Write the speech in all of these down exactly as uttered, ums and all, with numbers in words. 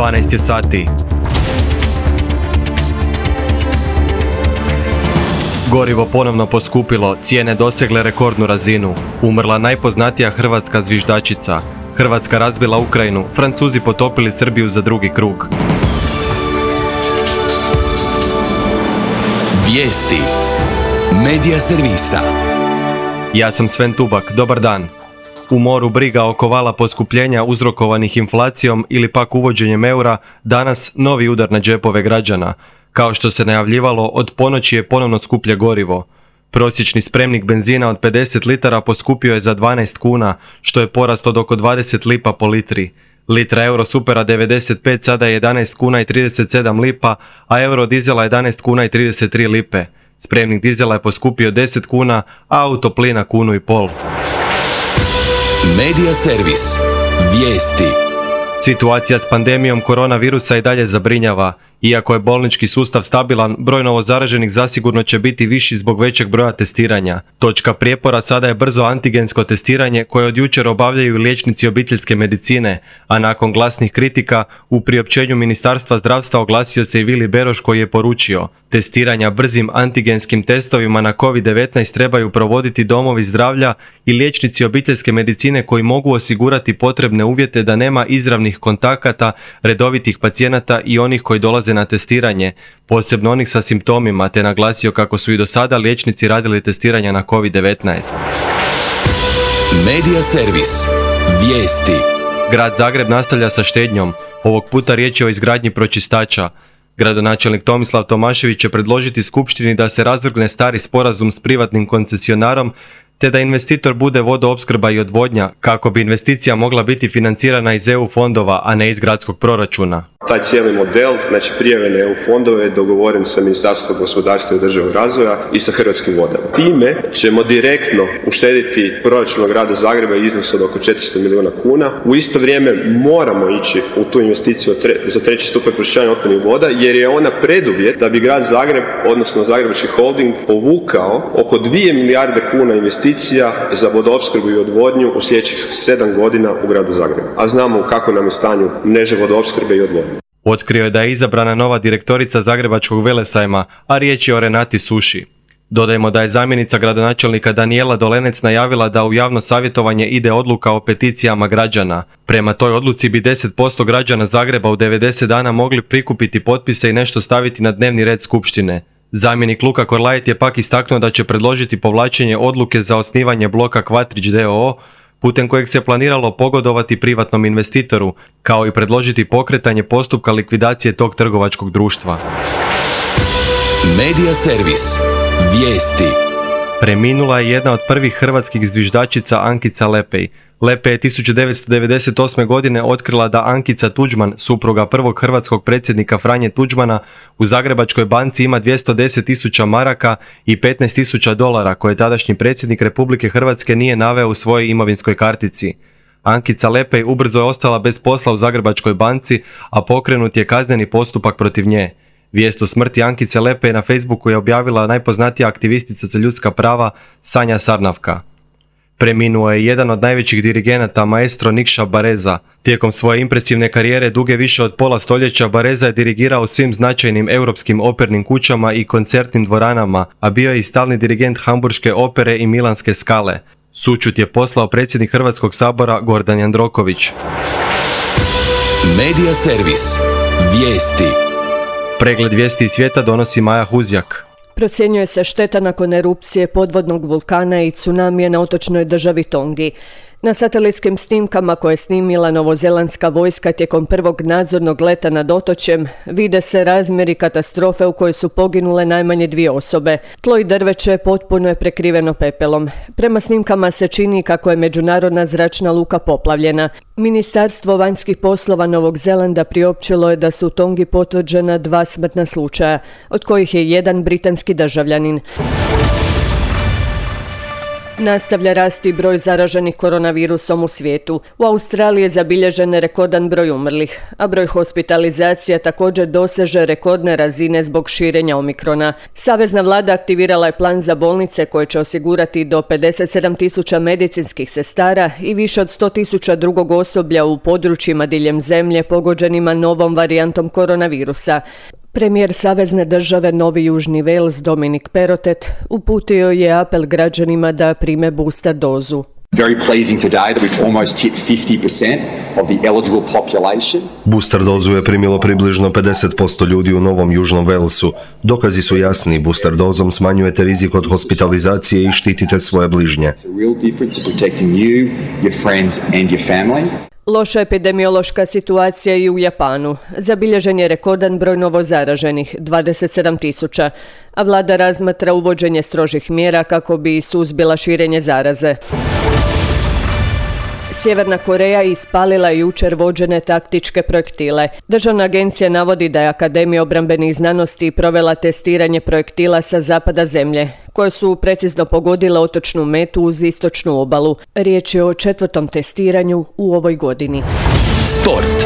dvanaest je sati. Gorivo ponovno poskupilo, cijene dosegle rekordnu razinu. Umrla najpoznatija hrvatska zviždačica. Hrvatska razbila Ukrajinu, Francuzi potopili Srbiju za drugi krug. Vijesti Medija servisa. Ja sam Sven Tubak, dobar dan. U moru briga oko vala poskupljenja uzrokovanih inflacijom ili pak uvođenjem eura, danas novi udar na džepove građana. Kao što se najavljivalo, od ponoći je ponovno skuplje gorivo. Prosječni spremnik benzina od pedeset litara poskupio je za dvanaest kuna, što je porast od oko dvadeset lipa po litri. Litra Eurosupera devedeset pet sada je jedanaest kuna i trideset sedam lipa, a Eurodizela jedanaest kuna i trideset tri lipe. Spremnik dizela je poskupio deset kuna, a auto plina kunu i pol. Medija servis. Vijesti. Situacija s pandemijom koronavirusa i dalje zabrinjava. Iako je bolnički sustav stabilan, broj novozaraženih zasigurno će biti viši zbog većeg broja testiranja. Točka prijepora sada je brzo antigensko testiranje koje od jučer obavljaju liječnici obiteljske medicine, a nakon glasnih kritika u priopćenju Ministarstva zdravstva oglasio se i Vili Beroš koji je poručio: testiranja brzim antigenskim testovima na kovid devetnaest trebaju provoditi domovi zdravlja i liječnici obiteljske medicine koji mogu osigurati potrebne uvjete da nema izravnih kontakata, redovitih pacijenata i onih koji dolaze na testiranje, posebno onih sa simptomima, te naglasio kako su i do sada liječnici radili testiranja na kovid devetnaest. Medija servis. Vijesti. Grad Zagreb nastavlja sa štednjom. Ovog puta riječ je o izgradnji pročistača. Gradonačelnik Tomislav Tomašević će predložiti skupštini da se razvrgne stari sporazum s privatnim koncesionarom te da investitor bude vodoopskrba i odvodnja, kako bi investicija mogla biti financirana iz E U fondova, a ne iz gradskog proračuna. Taj cijeli model, znači prijave na E U fondove, je dogovoren sa Ministarstvom gospodarstva i održivog razvoja i sa Hrvatskim vodama. Time ćemo direktno uštediti proračun grada Zagreba iznos od oko četiristo milijuna kuna. U isto vrijeme moramo ići u tu investiciju za treći stupanj pročišćavanja otpadnih voda, jer je ona preduvjet da bi grad Zagreb, odnosno Zagrebački holding, povukao oko dvije milijarde kuna investicija za vodoopskrbu i odvodnju u sljedećih sedam godina u gradu Zagrebu. A znamo u kakvom nam je stanju mreže vodoopskrbe i odvodnje. Otkrio je da je izabrana nova direktorica Zagrebačkog velesajma, a riječ je o Renati Suši. Dodajemo da je zamjenica gradonačelnika Danijela Dolenec najavila da u javno savjetovanje ide odluka o peticijama građana. Prema toj odluci bi deset posto građana Zagreba u devedeset dana mogli prikupiti potpise i nešto staviti na dnevni red skupštine. Zamjenik Luka Korlajet je pak istaknuo da će predložiti povlačenje odluke za osnivanje bloka Kvatrić d o o, putem kojeg se planiralo pogodovati privatnom investitoru, kao i predložiti pokretanje postupka likvidacije tog trgovačkog društva. Medija servis. Vijesti. Preminula je jedna od prvih hrvatskih zviždačica Ankica Lepej. Lepej je tisuću devetsto devedeset osme. godine otkrila da Ankica Tuđman, supruga prvog hrvatskog predsjednika Franje Tuđmana, u Zagrebačkoj banci ima dvjesto deset tisuća maraka i petnaest tisuća dolara koje tadašnji predsjednik Republike Hrvatske nije naveo u svojoj imovinskoj kartici. Ankica Lepej ubrzo je ostala bez posla u Zagrebačkoj banci, a pokrenut je kazneni postupak protiv nje. Vijest o smrti Ankice Lepej na Facebooku je objavila najpoznatija aktivistica za ljudska prava Sanja Sarnavka. Preminuo je jedan od najvećih dirigenata, maestro Nikša Bareza. Tijekom svoje impresivne karijere duge više od pola stoljeća Bareza je dirigirao svim značajnim europskim opernim kućama i koncertnim dvoranama, a bio je i stalni dirigent Hamburške opere i Milanske Skale. Sućut je poslao predsjednik Hrvatskog sabora Gordan Jandroković. Medija servis. Vijesti. Pregled vijesti iz svijeta donosi Maja Huzjak. Procjenjuje se šteta nakon erupcije podvodnog vulkana i tsunamija na otočnoj državi Tongi. Na satelitskim snimkama koje je snimila novozelandska vojska tijekom prvog nadzornog leta nad otočjem vide se razmjeri katastrofe u kojoj su poginule najmanje dvije osobe. Tlo i drveće potpuno je prekriveno pepelom. Prema snimkama se čini kako je međunarodna zračna luka poplavljena. Ministarstvo vanjskih poslova Novog Zelanda priopćilo je da su u Tongi potvrđena dva smrtna slučaja, od kojih je jedan britanski državljanin. Nastavlja rasti broj zaraženih koronavirusom u svijetu. U Australiji je zabilježen rekordan broj umrlih, a broj hospitalizacija također doseže rekordne razine zbog širenja omikrona. Savezna vlada aktivirala je plan za bolnice koje će osigurati do pedeset sedam tisuća medicinskih sestara i više od sto tisuća drugog osoblja u područjima diljem zemlje pogođenima novom varijantom koronavirusa. Premijer Savezne države Novi Južni Wales Dominic Perrottet uputio je apel građanima da prime booster dozu. Very pleasing today that we've almost hit fifty percent of the eligible population. Booster dozu je primilo približno pedeset posto ljudi u Novom Južnom Walesu. Dokazi su jasni, booster dozom smanjujete rizik od hospitalizacije i štitite svoje bližnje. It's a real difference in protecting you, your friends and your family. Loša epidemiološka situacija i u Japanu. Zabilježen je rekordan broj novozaraženih, dvadeset sedam tisuća, a vlada razmatra uvođenje strožih mjera kako bi suzbila širenje zaraze. Sjeverna Koreja ispalila jučer vođene taktičke projektile. Državna agencija navodi da je Akademija obrambenih znanosti provela testiranje projektila sa zapada zemlje, koje su precizno pogodile otočnu metu uz istočnu obalu. Riječ je o četvrtom testiranju u ovoj godini. Sport.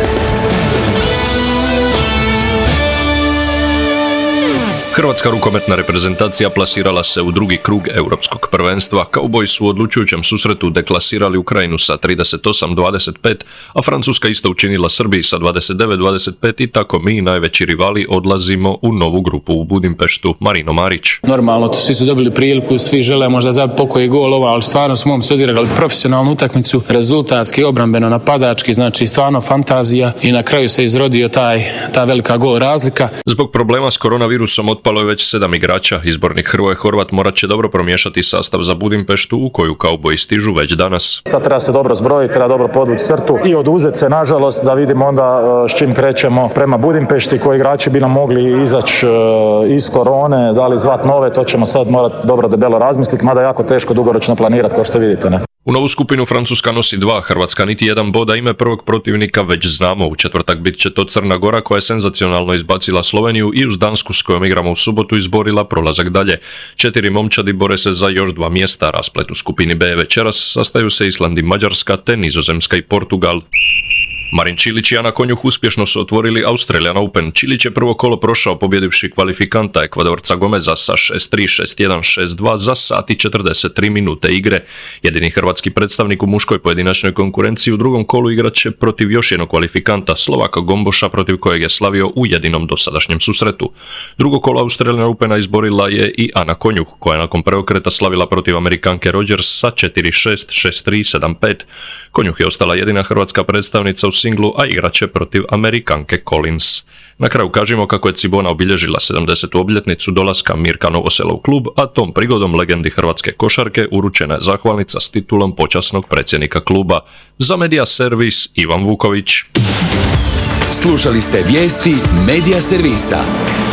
Hrvatska rukometna reprezentacija plasirala se u drugi krug europskog prvenstva. Kauboji su u odlučujućem susretu deklasirali Ukrajinu sa trideset osam dvadeset pet, a Francuska isto učinila Srbiji sa dvadeset devet dvadeset pet i tako mi, najveći rivali, odlazimo u novu grupu u Budimpeštu. Marino Marić. Normalno, svi su dobili priliku, svi žele možda za pokoji gol, ali stvarno smo momci odigrali profesionalnu utakmicu, rezultatski, obrambeno, napadački, znači stvarno fantazija i na kraju se izrodio taj, ta velika gol razlika. Zbog problema s koronavirusom otpalo je već sedam igrača. Izbornik Hrvoje Horvat morat će dobro promiješati sastav za Budimpeštu u koju kauboji stižu već danas. Sad treba se dobro zbrojiti, treba dobro podvući crtu i oduzeti se, nažalost, da vidimo onda s čim krećemo prema Budimpešti, koji igrači bi nam mogli izaći iz korone, da li zvat nove, to ćemo sad morati dobro debelo razmisliti, mada je jako teško dugoročno planirati, kao što vidite, ne? U novu skupinu Francuska nosi dva, Hrvatska niti jedan bod, a ime prvog protivnika već znamo. U četvrtak bit će to Crna Gora koja je senzacionalno izbacila Sloveniju i uz Dansku s kojom igramo u subotu izborila prolazak dalje. Četiri momčadi bore se za još dva mjesta. Rasplet u skupini B večeras sastaju se Island i Mađarska te Nizozemska i Portugal. Marin Čilić i Ana Konjuh uspješno su otvorili Australian Open. Čilić je prvo kolo prošao pobjedivši kvalifikanta Ekvadorca Gomeza sa šest tri, šest jedan, šest dva za sat i četrdeset tri minute igre. Jedini hrvatski predstavnik u muškoj pojedinačnoj konkurenciji u drugom kolu igrat će protiv još jednog kvalifikanta, Slovaka Gomboša, protiv kojeg je slavio u jedinom dosadašnjem susretu. Drugo kolo Australian Opena izborila je i Ana Konjuh, koja je nakon preokreta slavila protiv Amerikanke Rodgers sa četiri šest, šest tri, sedam pet. Konjuh je ostala jedina hrvatska predstavnica u singlu, a igraće protiv Amerikanke Collins. Na kraju kažemo kako je Cibona obilježila sedamdesetu obljetnicu dolaska Mirka Novosela u klub, a tom prigodom legendi hrvatske košarke uručena je zahvalnica s titulom počasnog predsjednika kluba. Za Media Servis Ivan Vuković. Slušali ste vijesti Media Servisa.